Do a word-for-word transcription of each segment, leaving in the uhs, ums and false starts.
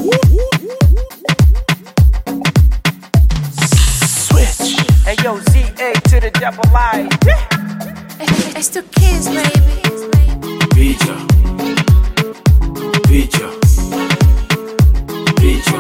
Switch. Hey yo, Z A to the double I. It's the kids, baby. Picha, picha, picha,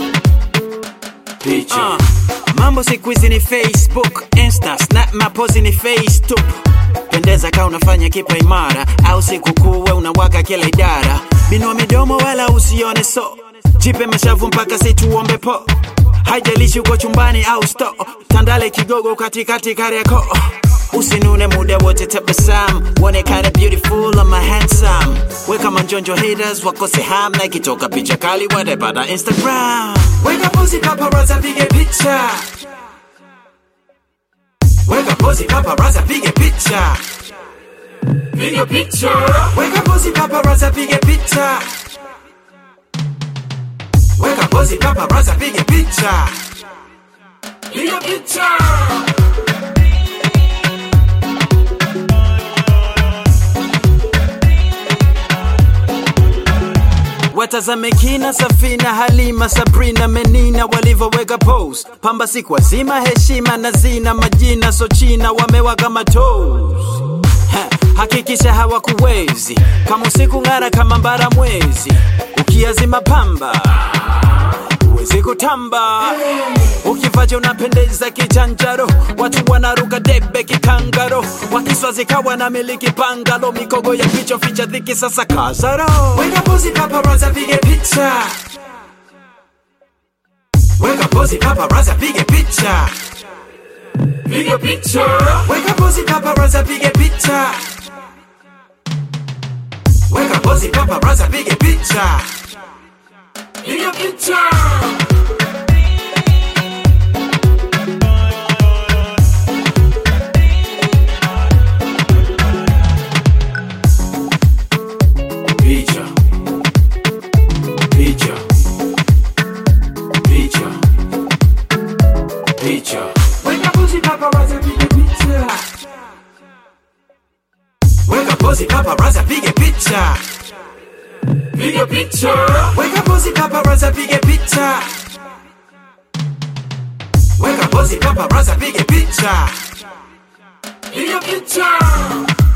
picha. Uh, mambo siku hizi ni Facebook, Insta, Snap, mapozi ni FaceTube. Pendeza ka unafanya kipa imara, au siku kuwe unawaka kila idara. Binua midomo wala usione so, jipe mashavu mpaka situombe po. Haijalishi uko chumbani au sto, tandale kigogo katikati Kariakoo. Usinune muda wote tabasamu, uonekane beautiful ama handsome. Weka manjonjo haters wakose ham, na ikitoka picha kali watapata Instagram. Weka pozi paparazzi pige picha, weka pozi paparazzi pige picha, Piga picha, weka pozi paparazzi pige picha, weka pozi paparazzi pige picha, piga picha. watazame kina Safina, Halima, Sabrina, Menina walivyoweka pose. Pamba siku wazima, heshima na zina, majina so china wamewaka matos. Ha, hakikisha hawakuwezi kama usiku ngara kama mbara mwezi. Ukiazima pamba uwezi kutamba, ukivaje unapendeza kichanjaro. Watu wanaruka debe kikangaro, wakiswazi kawa na miliki pangalo. Mikogo ya picho ficha dhiki sasa kazaro. Weka pozi paparazzi pige picha, weka pozi paparazzi pige picha, Piga picha, weka pozi paparazzi pige picha, weka pozi paparazzi pige picha, piga picha. Picha, picha, picha, picha. weka pozi paparazzi pige picha, weka pozi paparazzi pige picha, Piga picha, weka pozi paparazzi pige picha, weka pozi paparazzi pige picha, piga picha.